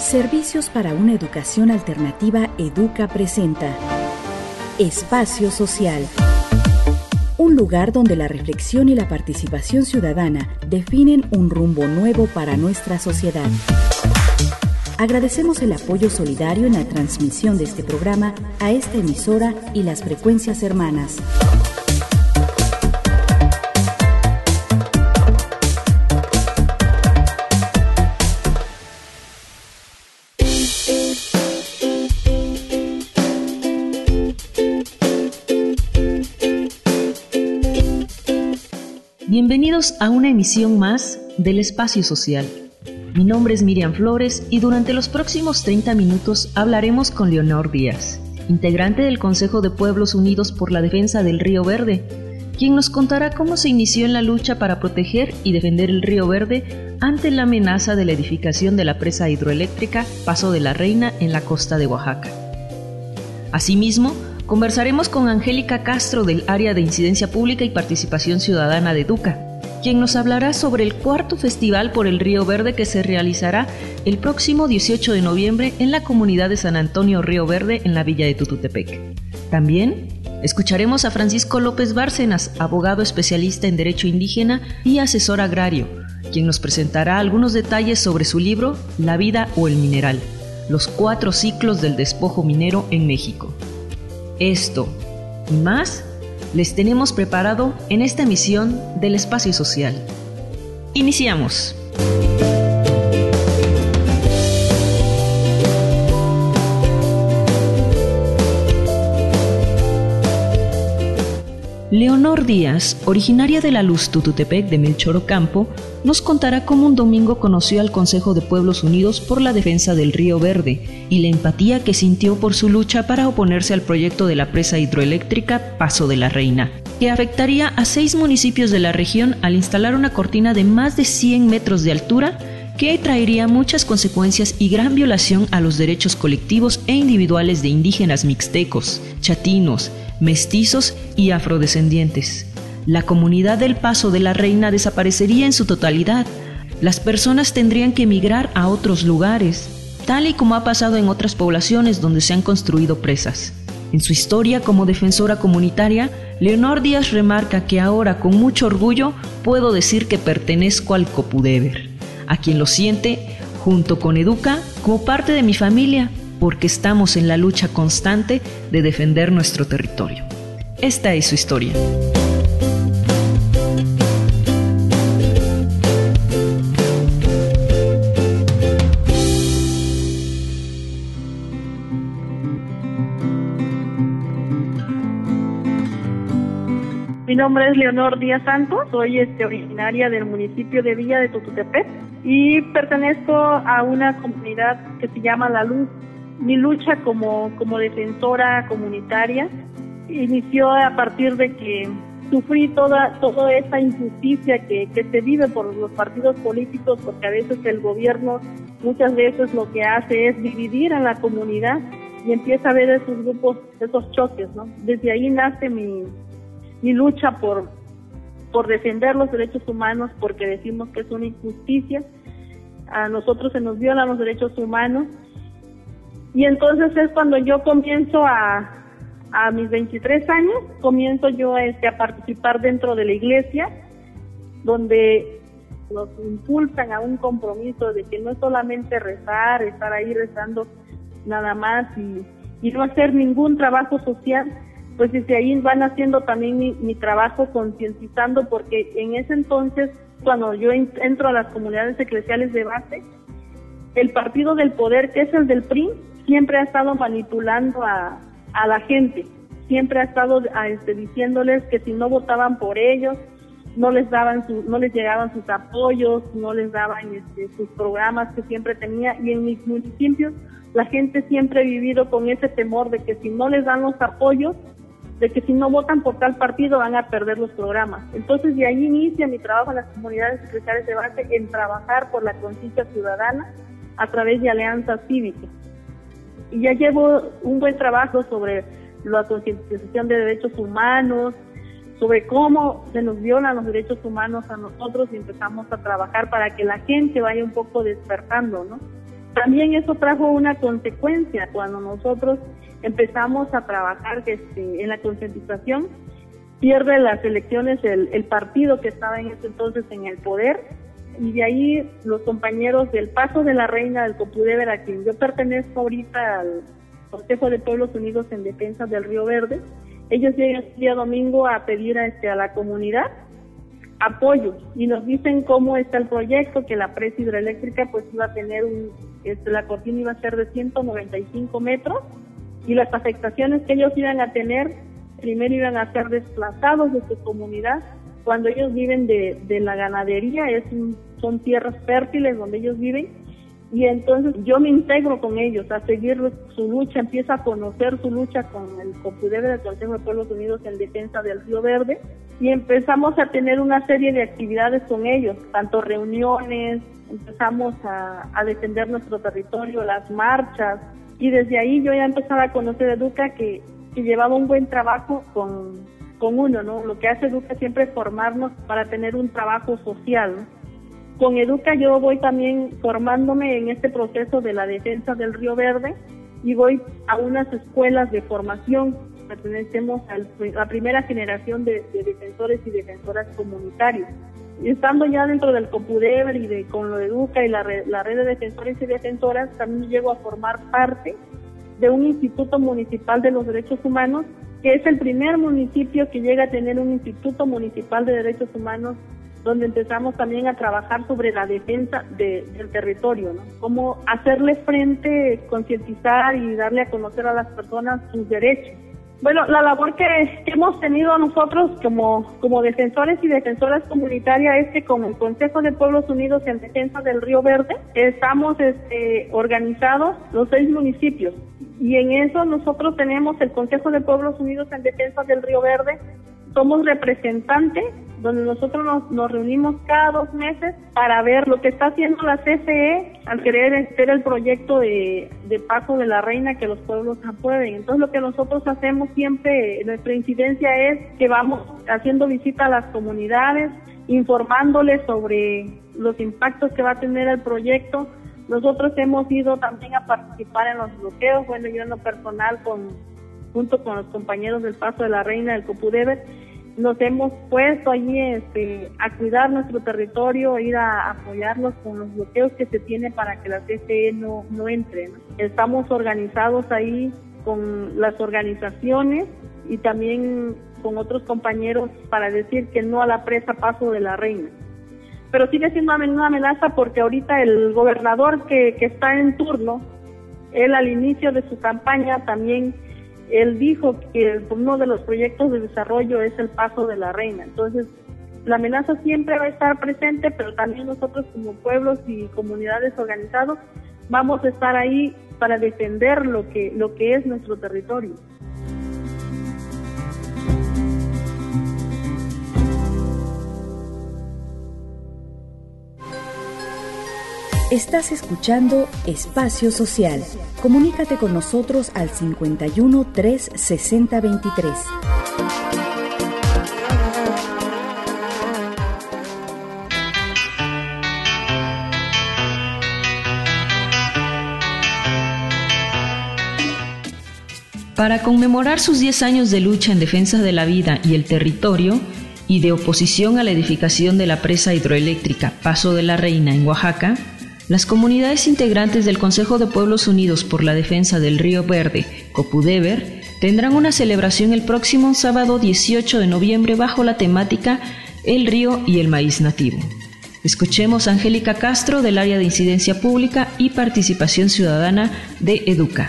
Servicios para una educación alternativa Educa presenta Espacio Social. Un lugar donde la reflexión y la participación ciudadana definen un rumbo nuevo para nuestra sociedad. Agradecemos el apoyo solidario en la transmisión de este programa a esta emisora y las frecuencias hermanas. Bienvenidos a una emisión más del Espacio Social. Mi nombre es Miriam Flores y durante los próximos 30 minutos hablaremos con Leonor Díaz, integrante del Consejo de Pueblos Unidos por la Defensa del Río Verde, quien nos contará cómo se inició en la lucha para proteger y defender el Río Verde ante la amenaza de la edificación de la presa hidroeléctrica Paso de la Reina en la costa de Oaxaca. Asimismo, conversaremos con Angélica Castro del Área de Incidencia Pública y Participación Ciudadana de Educa, quien nos hablará sobre el cuarto Festival por el Río Verde que se realizará el próximo 18 de noviembre en la comunidad de San Antonio Río Verde en la villa de Tututepec. También escucharemos a Francisco López Bárcenas, abogado especialista en Derecho Indígena y asesor agrario, quien nos presentará algunos detalles sobre su libro La vida o el mineral, los 4 ciclos del despojo minero en México. Esto y más les tenemos preparado en esta emisión del Espacio Social. Iniciamos. Leonor Díaz, originaria de La Luz, Tututepec, de Melchor Ocampo, nos contará cómo un domingo conoció al Consejo de Pueblos Unidos por la Defensa del Río Verde y la empatía que sintió por su lucha para oponerse al proyecto de la presa hidroeléctrica Paso de la Reina, que afectaría a 6 municipios de la región al instalar una cortina de más de 100 metros de altura que traería muchas consecuencias y gran violación a los derechos colectivos e individuales de indígenas mixtecos, chatinos, mestizos y afrodescendientes. La comunidad del Paso de la Reina desaparecería en su totalidad. Las personas tendrían que emigrar a otros lugares, tal y como ha pasado en otras poblaciones donde se han construido presas. En su historia como defensora comunitaria, Leonor Díaz remarca que ahora con mucho orgullo puedo decir que pertenezco al Copudeber, a quien lo siente, junto con Educa, como parte de mi familia, porque estamos en la lucha constante de defender nuestro territorio. Esta es su historia. Mi nombre es Leonor Díaz Santos, soy originaria del municipio de Villa de Tututepec y pertenezco a una comunidad que se llama La Luz. Mi lucha como defensora comunitaria inició a partir de que sufrí toda esta injusticia que se vive por los partidos políticos, porque a veces el gobierno muchas veces lo que hace es dividir a la comunidad y empieza a ver esos grupos, esos choques, ¿no? Desde ahí nace mi lucha por defender los derechos humanos, porque decimos que es una injusticia. A nosotros se nos violan los derechos humanos. Y entonces es cuando yo comienzo a mis 23 años, comienzo yo a participar dentro de la iglesia, donde nos impulsan a un compromiso de que no es solamente rezar, estar ahí rezando nada más y no hacer ningún trabajo social. Pues desde ahí van haciendo también mi trabajo concientizando, porque en ese entonces, cuando yo entro a las comunidades eclesiales de base, el partido del poder, que es el del PRI, siempre ha estado manipulando a la gente, siempre ha estado diciéndoles que si no votaban por ellos, no les llegaban sus apoyos, no les daban sus programas que siempre tenía, y en mis municipios la gente siempre ha vivido con ese temor de que si no les dan los apoyos, de que si no votan por tal partido van a perder los programas. Entonces de ahí inicia mi trabajo en las comunidades eclesiales de base, en trabajar por la conciencia ciudadana a través de alianzas cívicas. Y ya llevo un buen trabajo sobre la concientización de derechos humanos, sobre cómo se nos violan los derechos humanos a nosotros, y empezamos a trabajar para que la gente vaya un poco despertando, ¿no? También eso trajo una consecuencia cuando nosotros empezamos a trabajar en la concientización. Pierde las elecciones el partido que estaba en ese entonces en el poder, y de ahí los compañeros del Paso de la Reina, del Copudeber, a quien yo pertenezco ahorita al Consejo de Pueblos Unidos en Defensa del Río Verde, ellos llegan el día domingo a pedir a la comunidad apoyo y nos dicen cómo está el proyecto, que la presa hidroeléctrica pues iba a tener la cortina iba a ser de 195 metros y las afectaciones que ellos iban a tener, primero iban a ser desplazados de su comunidad. Cuando ellos viven de la ganadería, son tierras fértiles donde ellos viven, y entonces yo me integro con ellos a seguir su lucha, empiezo a conocer su lucha con el Copudeber del Consejo de Pueblos Unidos en Defensa del Río Verde, y empezamos a tener una serie de actividades con ellos, tanto reuniones, empezamos a defender nuestro territorio, las marchas, y desde ahí yo ya empezaba a conocer a Educa que llevaba un buen trabajo con uno, ¿no? Lo que hace Educa siempre es formarnos para tener un trabajo social, ¿no? Con Educa yo voy también formándome en este proceso de la defensa del Río Verde y voy a unas escuelas de formación. Pertenecemos a la primera generación de defensores y defensoras comunitarios. Y estando ya dentro del Copudeber y con lo de Educa y la red de defensores y defensoras, también llego a formar parte de un Instituto Municipal de los Derechos Humanos, que es el primer municipio que llega a tener un Instituto Municipal de Derechos Humanos, donde empezamos también a trabajar sobre la defensa del territorio, ¿no? Cómo hacerle frente, concientizar y darle a conocer a las personas sus derechos. Bueno, la labor que hemos tenido nosotros como defensores y defensoras comunitarias es que con el Consejo de Pueblos Unidos en Defensa del Río Verde estamos organizados los 6 municipios, y en eso nosotros tenemos el Consejo de Pueblos Unidos en Defensa del Río Verde. Somos representantes, donde nosotros nos reunimos cada 2 meses para ver lo que está haciendo la CFE al querer hacer el proyecto de Paso de la Reina, que los pueblos aprueben. Entonces lo que nosotros hacemos siempre, nuestra incidencia es que vamos haciendo visita a las comunidades, informándoles sobre los impactos que va a tener el proyecto. Nosotros hemos ido también a participar en los bloqueos, bueno, yo en lo personal junto con los compañeros del Paso de la Reina, del Copudeber, nos hemos puesto allí a cuidar nuestro territorio, ir a apoyarlos con los bloqueos que se tiene para que la CFE no entre, ¿no? Estamos organizados ahí con las organizaciones y también con otros compañeros para decir que no a la presa Paso de la Reina. Pero sigue siendo una amenaza porque ahorita el gobernador que está en turno, él al inicio de su campaña también él dijo que uno de los proyectos de desarrollo es el Paso de la Reina. Entonces, la amenaza siempre va a estar presente, pero también nosotros como pueblos y comunidades organizados vamos a estar ahí para defender lo que es nuestro territorio. Estás escuchando Espacio Social. Comunícate con nosotros al 51 3 60 23. Para conmemorar sus 10 años de lucha en defensa de la vida y el territorio y de oposición a la edificación de la presa hidroeléctrica Paso de la Reina en Oaxaca, las comunidades integrantes del Consejo de Pueblos Unidos por la Defensa del Río Verde, Copudeber, tendrán una celebración el próximo sábado 18 de noviembre bajo la temática El río y el maíz nativo. Escuchemos a Angélica Castro del Área de Incidencia Pública y Participación Ciudadana de Educa.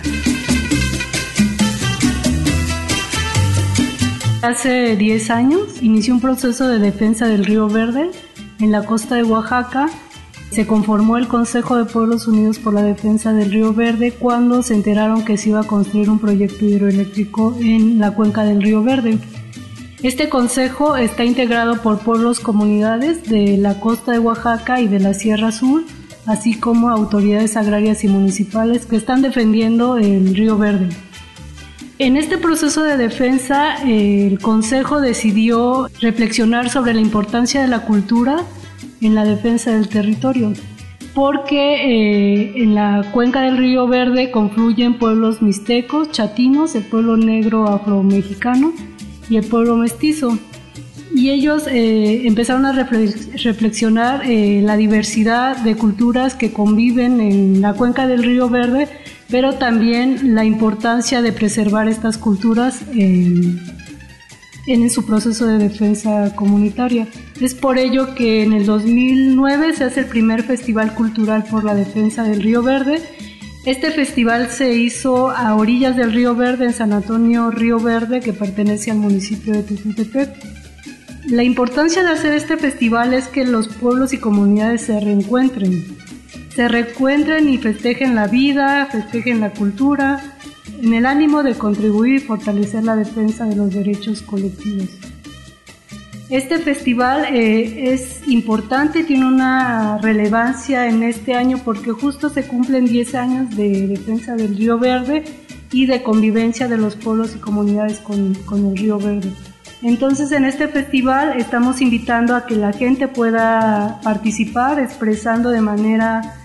Hace 10 años inició un proceso de defensa del Río Verde en la costa de Oaxaca. Se conformó el Consejo de Pueblos Unidos por la Defensa del Río Verde cuando se enteraron que se iba a construir un proyecto hidroeléctrico en la cuenca del Río Verde. Este consejo está integrado por pueblos, comunidades de la costa de Oaxaca y de la Sierra Sur, así como autoridades agrarias y municipales que están defendiendo el Río Verde. En este proceso de defensa, el consejo decidió reflexionar sobre la importancia de la cultura en la defensa del territorio. porque en la cuenca del Río Verde confluyen pueblos mixtecos, chatinos, el pueblo negro afromexicano y el pueblo mestizo. Y ellos empezaron a reflexionar la diversidad de culturas que conviven en la cuenca del Río Verde, pero también la importancia de preservar estas culturas en su proceso de defensa comunitaria. Es por ello que en el 2009 se hace el primer Festival Cultural por la Defensa del Río Verde. Este festival se hizo a orillas del Río Verde, en San Antonio Río Verde, que pertenece al municipio de Tuxtepec. La importancia de hacer este festival es que los pueblos y comunidades se reencuentren y festejen la vida, festejen la cultura, en el ánimo de contribuir y fortalecer la defensa de los derechos colectivos. Este festival es importante y tiene una relevancia en este año porque justo se cumplen 10 años de defensa del Río Verde y de convivencia de los pueblos y comunidades con el Río Verde. Entonces, en este festival estamos invitando a que la gente pueda participar expresando de manera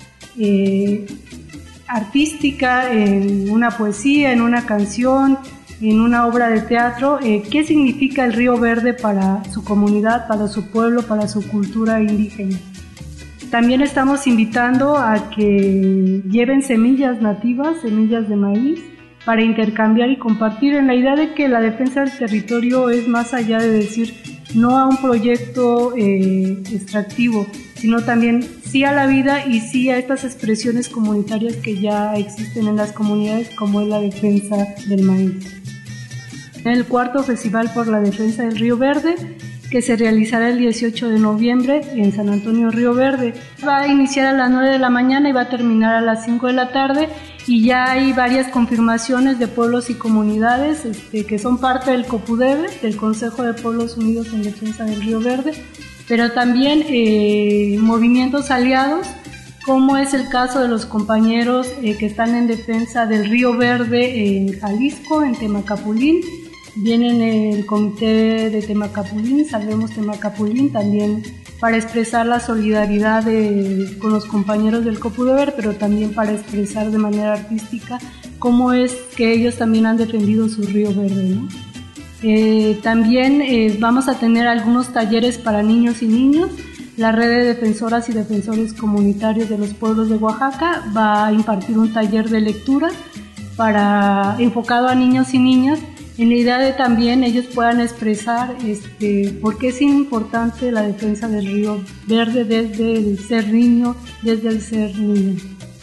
artística, en una poesía, en una canción, en una obra de teatro, qué significa el Río Verde para su comunidad, para su pueblo, para su cultura indígena. También estamos invitando a que lleven semillas nativas, semillas de maíz, para intercambiar y compartir, en la idea de que la defensa del territorio es más allá de decir no a un proyecto extractivo, sino también sí a la vida y sí a estas expresiones comunitarias que ya existen en las comunidades, como es la defensa del maíz. El cuarto Festival por la Defensa del Río Verde, que se realizará el 18 de noviembre en San Antonio Río Verde. Va a iniciar a las 9 de la mañana y va a terminar a las 5 de la tarde, y ya hay varias confirmaciones de pueblos y comunidades que son parte del COPUDEVE, del Consejo de Pueblos Unidos en Defensa del Río Verde, pero también movimientos aliados, como es el caso de los compañeros que están en defensa del Río Verde en Jalisco, en Temacapulín. Vienen el comité de Temacapulín, Salvemos Temacapulín, también para expresar la solidaridad con los compañeros del COPUDEVE, pero también para expresar de manera artística cómo es que ellos también han defendido su Río Verde, ¿no? También vamos a tener algunos talleres para niños y niños. La red de defensoras y defensores comunitarios de los pueblos de Oaxaca va a impartir un taller de lectura enfocado a niños y niñas, en la idea de también ellos puedan expresar por qué es importante la defensa del Río Verde desde el ser niño, desde el ser niña.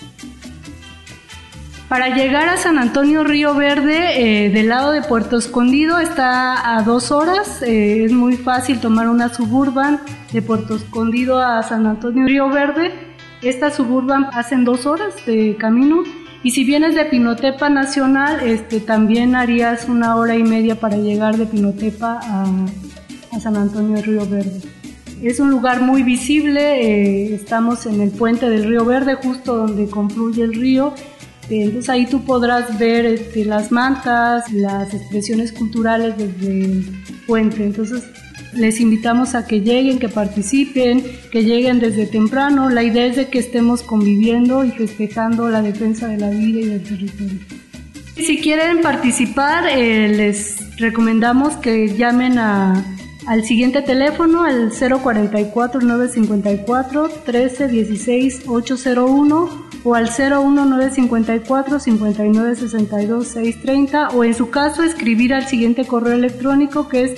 Para llegar a San Antonio Río Verde, del lado de Puerto Escondido, está a 2 horas, es muy fácil tomar una Suburban de Puerto Escondido a San Antonio Río Verde. Esta Suburban hacen 2 horas de camino. Y si vienes de Pinotepa Nacional, también harías 1 hora y media para llegar de Pinotepa a San Antonio Río Verde. Es un lugar muy visible, estamos en el puente del Río Verde, justo donde confluye el río. Entonces ahí tú podrás ver las mantas, las expresiones culturales desde el puente. Entonces les invitamos a que lleguen, que participen, que lleguen desde temprano. La idea es de que estemos conviviendo y festejando la defensa de la vida y del territorio. Si quieren participar, les recomendamos que llamen al siguiente teléfono, al 044-954-1316-801 o al 01954-5962-630, o en su caso escribir al siguiente correo electrónico, que es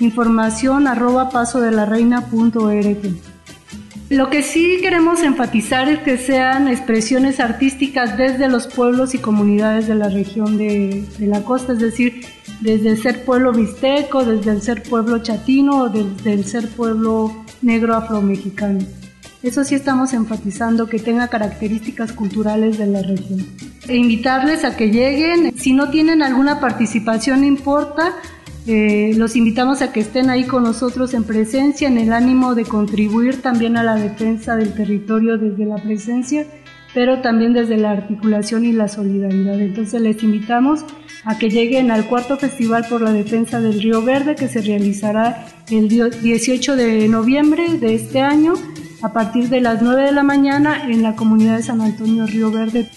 informacion@pasodelarreina.org. Lo que sí queremos enfatizar es que sean expresiones artísticas desde los pueblos y comunidades de la región de la costa, es decir, desde el ser pueblo mixteco, desde el ser pueblo chatino o desde el ser pueblo negro afromexicano. Eso sí estamos enfatizando, que tenga características culturales de la región. E invitarles a que lleguen. Si no tienen alguna participación, no importa. Los invitamos a que estén ahí con nosotros en presencia, en el ánimo de contribuir también a la defensa del territorio desde la presencia, pero también desde la articulación y la solidaridad. Entonces les invitamos a que lleguen al cuarto Festival por la Defensa del Río Verde, que se realizará el 18 de noviembre de este año a partir de las 9 de la mañana en la comunidad de San Antonio Río Verde.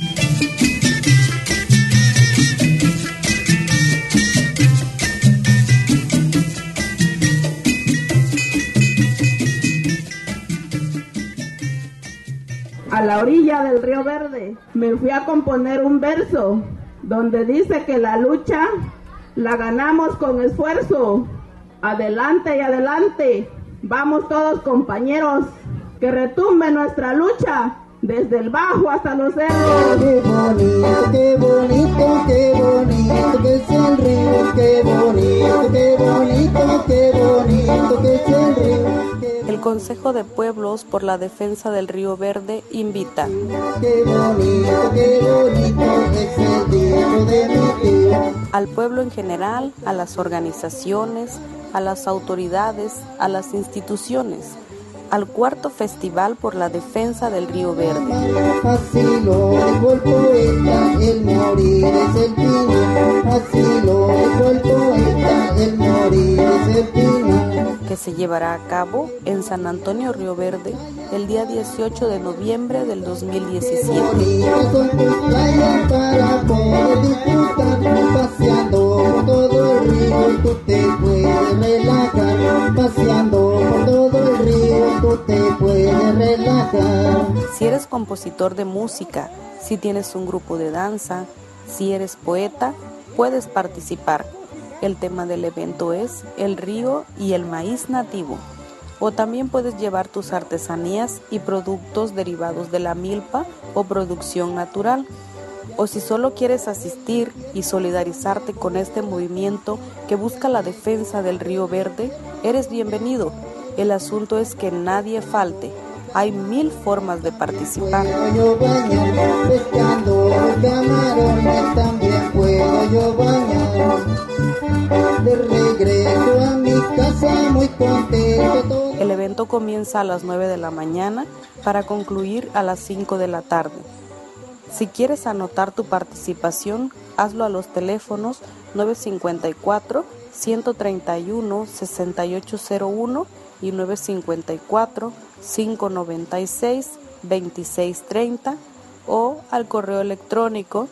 A la orilla del Río Verde me fui a componer un verso donde dice que la lucha la ganamos con esfuerzo. Adelante y adelante, vamos todos compañeros, que retumbe nuestra lucha desde el bajo hasta los cerros. Qué bonito, qué bonito, qué bonito que es el río, qué bonito, qué bonito, qué bonito que es el río. El Consejo de Pueblos por la Defensa del Río Verde invita. Qué bonito es el río de mi tío. Al pueblo en general, a las organizaciones, a las autoridades, a las instituciones, al cuarto Festival por la Defensa del Río Verde. Así lo dijo el poeta, el morir es el final. Así lo dijo el poeta, el morir es el final. Que se llevará a cabo en San Antonio Río Verde el día 18 de noviembre del 2017. Son tus playas para poder disfrutar, paseando por todo el río, tú te puedes relajar, paseando por todo el río, tú te puedes relajar. Si eres compositor de música, si tienes un grupo de danza, si eres poeta, puedes participar. El tema del evento es el río y el maíz nativo. O también puedes llevar tus artesanías y productos derivados de la milpa o producción natural. O si solo quieres asistir y solidarizarte con este movimiento que busca la defensa del Río Verde, eres bienvenido. El asunto es que nadie falte. Hay 1000 formas de participar. Puedo yo bañar, pescando camarones, también puedo yo bañar. De regreso a mi casa muy contento. El evento comienza a las 9 de la mañana para concluir a las 5 de la tarde. Si quieres anotar tu participación, hazlo a los teléfonos 954-131-6801 y 954-596-2630 o al correo electrónico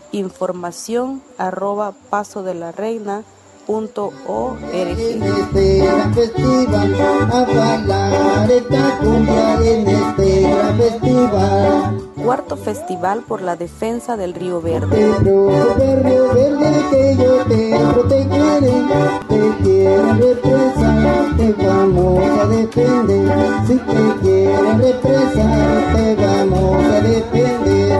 información@pasodelarreina.org. En este gran festival, a bailar esta cumbia en este gran festival. Cuarto Festival por la Defensa del Río Verde. Te preocupes, Río Verde, que yo te protegeré, te quiero represar, te vamos a defender. Si te quieres represar, te vamos a defender.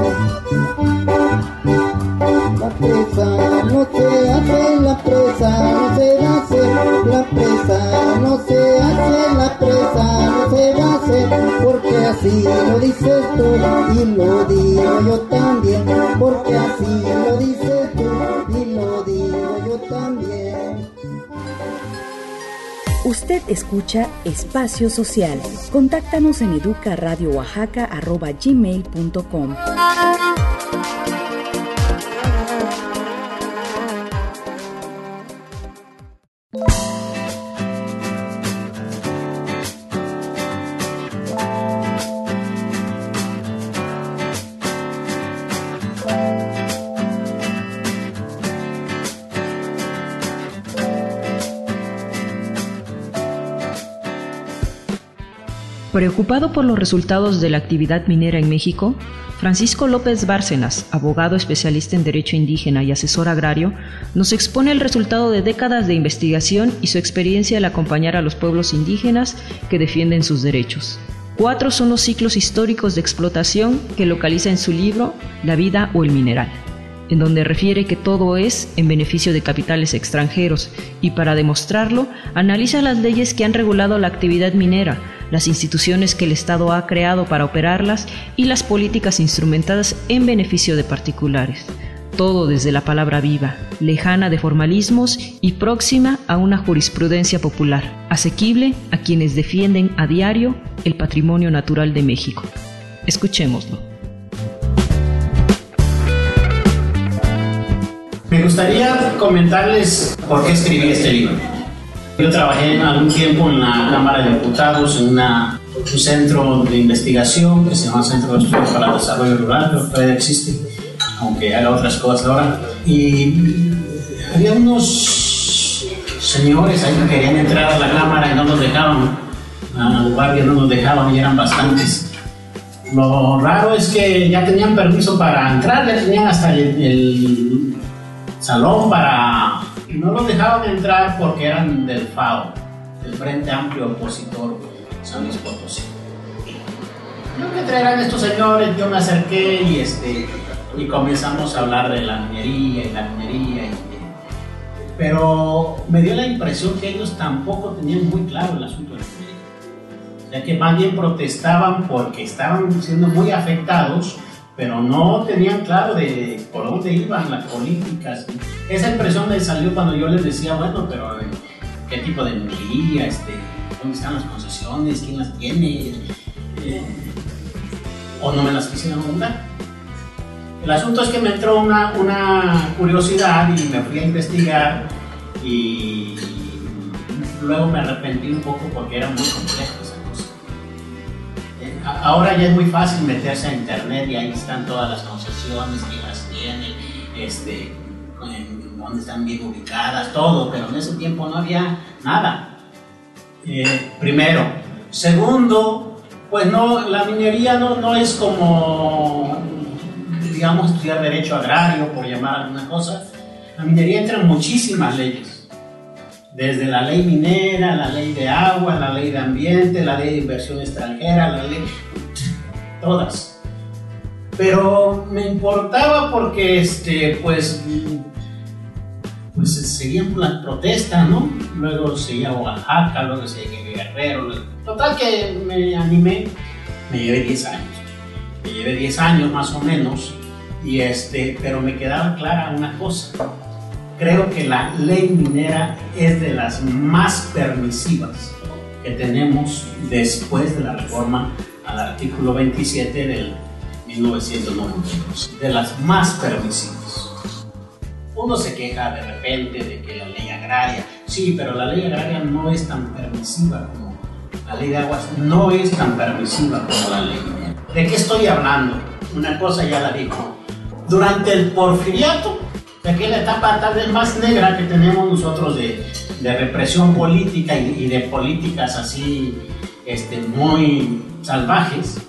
La presa no se hace, la presa no se va a hacer, la presa no se hace, la presa no se va a hacer, porque así lo dices tú y lo digo yo también, porque así lo dices tú y lo digo yo también. Usted escucha Espacio Social. Contáctanos en educaradiooaxaca@gmail.com. Preocupado por los resultados de la actividad minera en México, Francisco López Bárcenas, abogado especialista en derecho indígena y asesor agrario, nos expone el resultado de décadas de investigación y su experiencia al acompañar a los pueblos indígenas que defienden sus derechos. 4 son los ciclos históricos de explotación que localiza en su libro La vida o el mineral, en donde refiere que todo es en beneficio de capitales extranjeros y para demostrarlo analiza las leyes que han regulado la actividad minera, las instituciones que el Estado ha creado para operarlas y las políticas instrumentadas en beneficio de particulares. Todo desde la palabra viva, lejana de formalismos y próxima a una jurisprudencia popular, asequible a quienes defienden a diario el patrimonio natural de México. Escuchémoslo. Me gustaría comentarles por qué escribí este libro. Yo trabajé algún tiempo en la Cámara de Diputados en una un centro de investigación que se llama Centro de Estudios para el Desarrollo Rural, que todavía existe, aunque haga otras cosas ahora. Y había unos señores ahí que querían entrar a la cámara y no nos dejaban, al guardia no nos dejaban, y eran bastantes. Lo raro es que ya tenían permiso para entrar, ya tenían hasta el salón para... No los dejaban entrar porque eran del FAO, del Frente Amplio Opositor San Luis Potosí. Lo que traerán estos señores, yo me acerqué y comenzamos a hablar de la minería y la minería. Pero me dio la impresión que ellos tampoco tenían muy claro el asunto de la minería. O sea, que más bien protestaban porque estaban siendo muy afectados, pero no tenían claro de por dónde iban las políticas. Esa impresión me salió cuando yo les decía, bueno, pero ¿qué tipo de minería? ¿Dónde están las concesiones? ¿Quién las tiene? O no me las quisieron dar. El asunto es que me entró una curiosidad y me fui a investigar, y luego me arrepentí un poco porque era muy complejo esa cosa. Ahora ya es muy fácil meterse a internet y ahí están todas las concesiones, quién las tiene, dónde están bien ubicadas, todo, pero en ese tiempo no había nada. Primero. Segundo, pues no, la minería no es como, digamos, estudiar derecho agrario, por llamar alguna cosa. La minería entra en muchísimas leyes, desde la ley minera, la ley de agua, la ley de ambiente, la ley de inversión extranjera, la ley... todas. Pero me importaba porque, pues seguían las protestas, ¿no? Luego seguía Oaxaca, luego seguía Guerrero. Total que me animé, me llevé 10 años. Me llevé 10 años más o menos, pero me quedaba clara una cosa. Creo que la ley minera es de las más permisivas que tenemos después de la reforma al artículo 27 del 1992. De las más permisivas. Uno se queja de repente de que la ley agraria, sí, pero la ley agraria no es tan permisiva como la ley de aguas, no es tan permisiva como la ley minera. ¿De qué estoy hablando? Una cosa ya la digo. Durante el porfiriato, que es la etapa tal vez más negra que tenemos nosotros de represión política y de políticas así muy salvajes,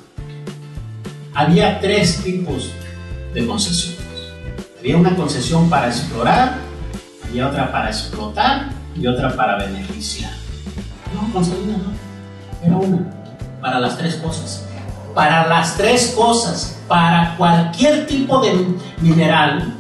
había 3 tipos de concesiones. Había una concesión para explorar, había otra para explotar y otra para beneficiar. No, concesión no, era una, para las 3 cosas. Para las 3 cosas, para cualquier tipo de mineral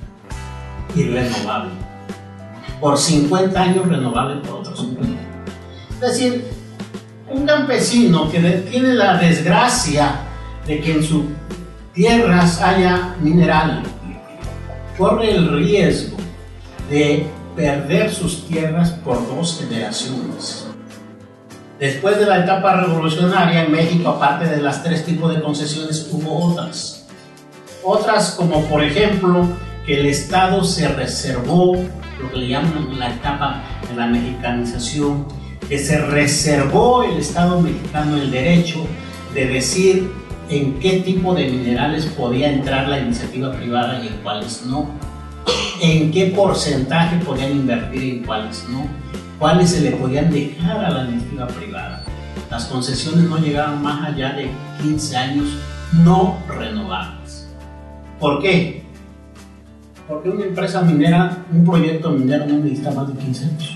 y renovable. Por 50 años renovable por otros 50. Es decir, un campesino que tiene la desgracia de que en sus tierras haya mineral, corre el riesgo de perder sus tierras por 2 generaciones. Después de la etapa revolucionaria en México, aparte de las 3 tipos de concesiones, hubo otras. Otras como por ejemplo que el Estado se reservó, lo que le llaman la etapa de la mexicanización, que se reservó el Estado mexicano el derecho de decir en qué tipo de minerales podía entrar la iniciativa privada y en cuáles no, en qué porcentaje podían invertir y en cuáles no, cuáles se le podían dejar a la iniciativa privada. Las concesiones no llegaban más allá de 15 años no renovables. ¿Por qué? Porque una empresa minera, un proyecto minero no necesita más de 15 años.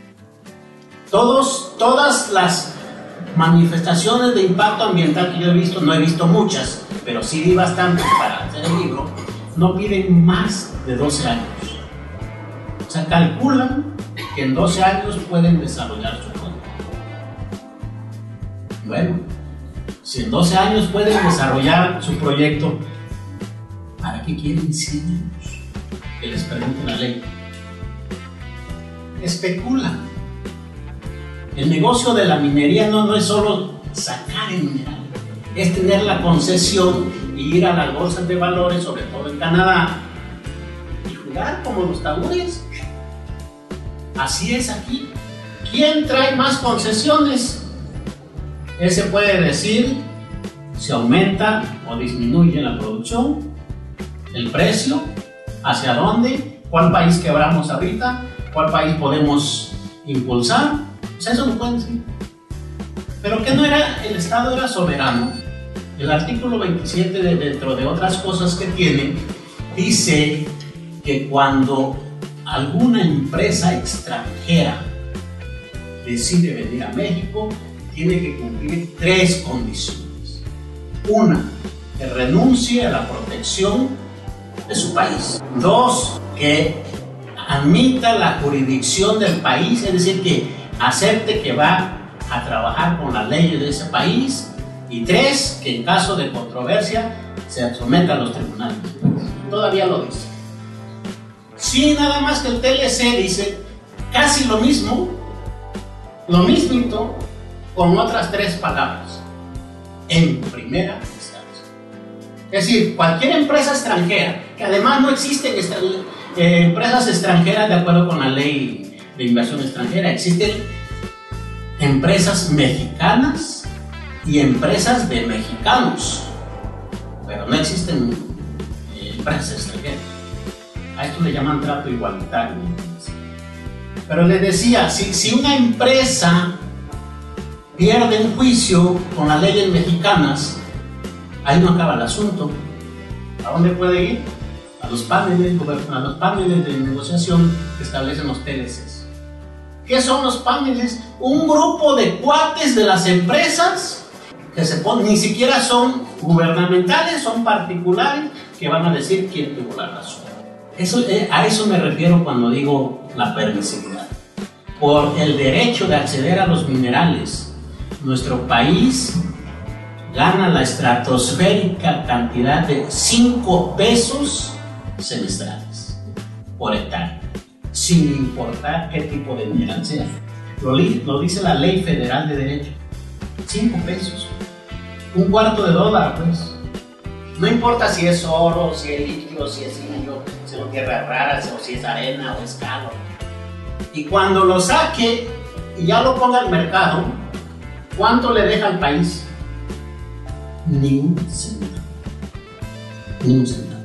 Todas las manifestaciones de impacto ambiental que yo he visto, no he visto muchas, pero sí vi bastantes para hacer el libro, no piden más de 12 años. O sea, calculan que en 12 años pueden desarrollar su proyecto. Bueno, si en 12 años pueden desarrollar su proyecto, ¿para qué quieren 100 años? Que les pregunte la ley. Especulan. El negocio de la minería no es solo sacar el mineral, es tener la concesión y ir a las bolsas de valores, sobre todo en Canadá, y jugar como los tabúes. Así es aquí. ¿Quién trae más concesiones? Ese puede decir si aumenta o disminuye la producción, el precio, hacia dónde, cuál país quebramos ahorita, cuál país podemos impulsar. Pues eso lo pueden decir. Pero que no era, el Estado era soberano. El artículo 27, dentro de otras cosas que tiene, dice que cuando alguna empresa extranjera decide venir a México, tiene que cumplir 3 condiciones. Una, que renuncie a la protección de su país. 2, que admita la jurisdicción del país, es decir, que acepte que va a trabajar con las leyes de ese país. Y 3, que en caso de controversia se someta a los tribunales. Todavía lo dice. Sí, nada más que el TLC dice casi lo mismo, lo mismito, con otras 3 palabras, en primera instancia. Es decir, cualquier empresa extranjera, que además no existen empresas extranjeras de acuerdo con la ley de inversión extranjera, existen empresas mexicanas y empresas de mexicanos, pero no existen empresas extranjeras. A esto le llaman trato igualitario. Pero les decía, si una empresa pierde un juicio con las leyes mexicanas, ahí no acaba el asunto. ¿A dónde puede ir? A los paneles de negociación que establecen los TLCs. ¿Qué son los paneles? Un grupo de cuates de las empresas que ni siquiera son gubernamentales, son particulares, que van a decir quién tuvo la razón. A eso me refiero cuando digo la permisividad. Por el derecho de acceder a los minerales, nuestro país gana la estratosférica cantidad de 5 pesos semestrales por hectárea, sin importar qué tipo de mineral sea. Lo dice la Ley Federal de Derecho. 5 pesos. $0.25, pues. No importa si es oro, si es líquido, si es indio, si son tierras raras, o si es arena o es calor. Y cuando lo saque y ya lo ponga al mercado, ¿cuánto le deja al país? Ni un centavo. Ni un centavo.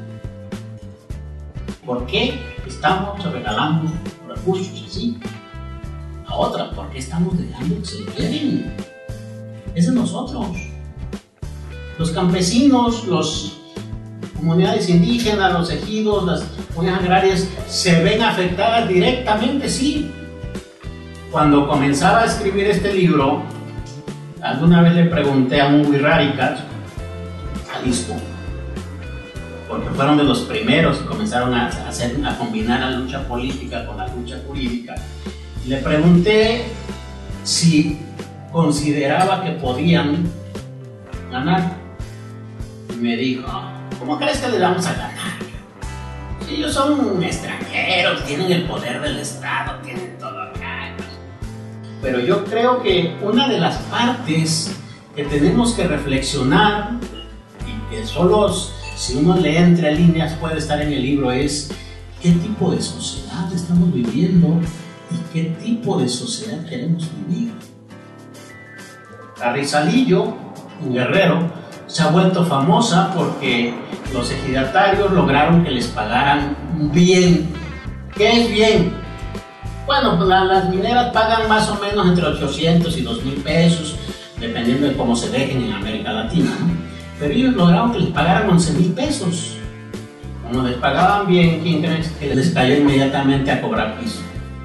¿Por qué estamos regalando recursos así a otra? ¿Por qué estamos dejando que se queden? Es de nosotros. Los campesinos, las comunidades indígenas, los ejidos, las comunidades agrarias se ven afectadas directamente, sí. Cuando comenzaba a escribir este libro, alguna vez le pregunté a un Wixárika, Jalisco, porque fueron de los primeros que comenzaron a combinar la lucha política con la lucha jurídica. Le pregunté si consideraba que podían ganar. Y me dijo, ¿cómo crees que les vamos a ganar? Si ellos son extranjeros, tienen el poder del Estado, tienen todo acá. Pero yo creo que una de las partes que tenemos que reflexionar, y que solo si uno lee entre líneas puede estar en el libro, es qué tipo de sociedad estamos viviendo y qué tipo de sociedad queremos vivir. Carrizalillo, un guerrero, se ha vuelto famosa porque los ejidatarios lograron que les pagaran bien. ¿Qué es bien? Bueno, pues las mineras pagan más o menos entre 800 y 2,000 pesos, dependiendo de cómo se dejen en América Latina, ¿no? Pero ellos lograron que les pagaran 11,000 pesos. Como les pagaban bien, ¿quién crees que les cayó inmediatamente a cobrar piso?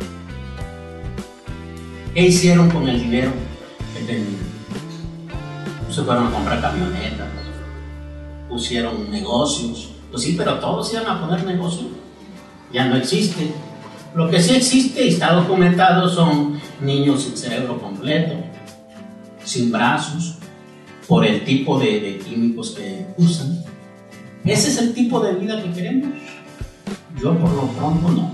¿Qué hicieron con el dinero que tenían? Se fueron a comprar camionetas, pusieron negocios. Pues sí, pero todos iban a poner negocios. Ya no existe. Lo que sí existe y está documentado son niños sin cerebro completo, sin brazos, por el tipo de químicos que usan. ¿Ese es el tipo de vida que queremos? Yo por lo pronto no.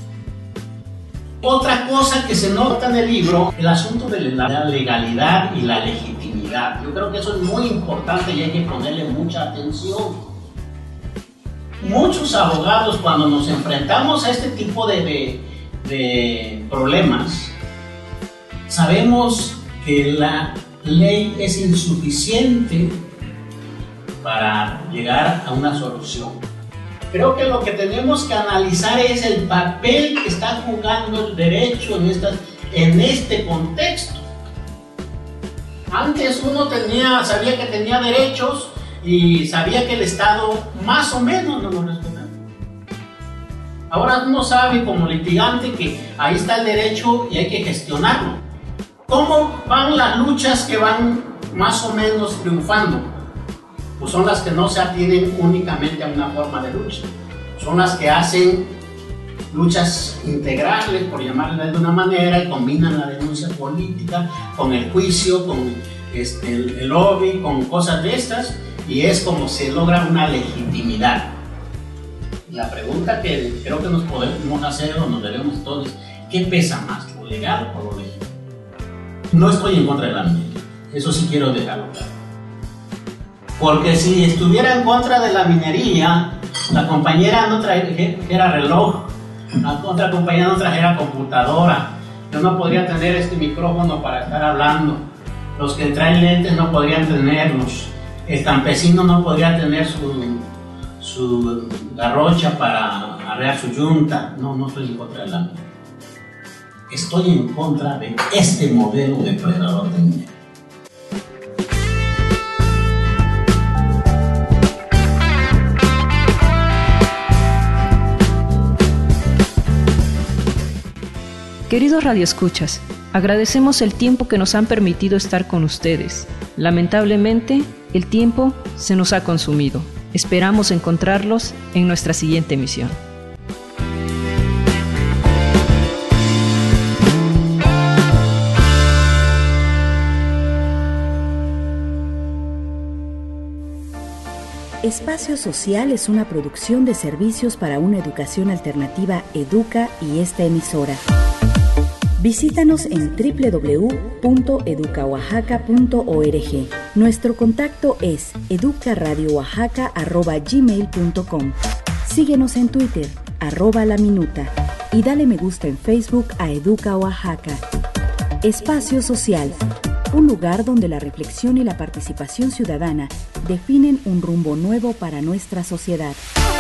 Otra cosa que se nota en el libro, el asunto de la legalidad y la legitimidad. Yo creo que eso es muy importante y hay que ponerle mucha atención. Muchos abogados, cuando nos enfrentamos a este tipo de problemas, sabemos que la ley es insuficiente para llegar a una solución. Creo que lo que tenemos que analizar es el papel que está jugando el derecho en este contexto. Antes uno sabía que tenía derechos y sabía que el Estado más o menos no lo respetaba. Ahora uno sabe como litigante que ahí está el derecho y hay que gestionarlo. ¿Cómo van las luchas que van más o menos triunfando? Pues son las que no se atienen únicamente a una forma de lucha. Son las que hacen luchas integrales, por llamarlas de una manera, y combinan la denuncia política con el juicio, con el lobby, con cosas de estas, y es como se logra una legitimidad. La pregunta que creo que nos podemos hacer o nos debemos todos es: ¿qué pesa más, lo legal o lo legítimo? No estoy en contra de la minería, eso sí quiero dejarlo claro. Porque si estuviera en contra de la minería, la compañera no trajera reloj, la otra compañera no trajera computadora, yo no podría tener este micrófono para estar hablando, los que traen lentes no podrían tenerlos, el campesino no podría tener su garrocha para arrear su yunta. No estoy en contra de la minería. Estoy en contra de este modelo depredador de minería. Queridos radioescuchas, agradecemos el tiempo que nos han permitido estar con ustedes. Lamentablemente, el tiempo se nos ha consumido. Esperamos encontrarlos en nuestra siguiente emisión. Espacio Social es una producción de servicios para una educación alternativa Educa y esta emisora. Visítanos en www.educaoaxaca.org. Nuestro contacto es educaradiooaxaca@gmail.com. Síguenos en Twitter, @laminuta, y dale me gusta en Facebook a Educa Oaxaca. Espacio Social, un lugar donde la reflexión y la participación ciudadana definen un rumbo nuevo para nuestra sociedad.